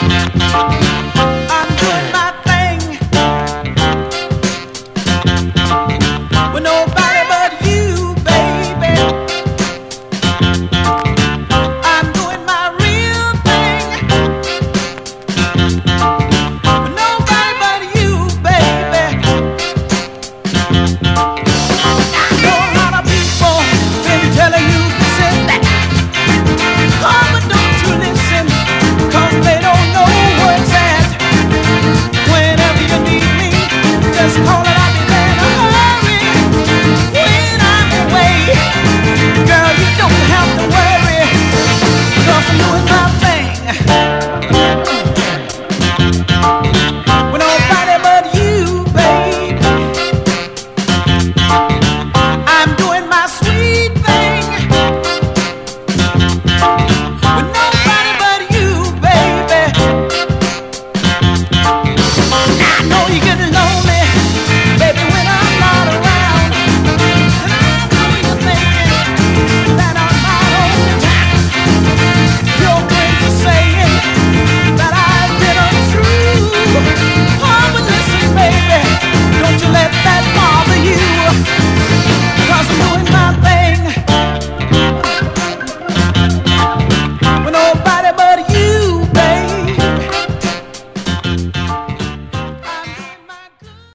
I'm doing my thing with nobody but you, baby. I'm doing my real thing with nobody but you, baby. I know a lot of people been telling you this and that. Oh, but don't you listen, 'cause they don't know where it's at. Whenever you need me, just call it, I'll be there in a hurry. When I'm away, girl, you don't have to worry, 'cause I'm doing my thing with nobody but you, baby. I'm doing my sweet thing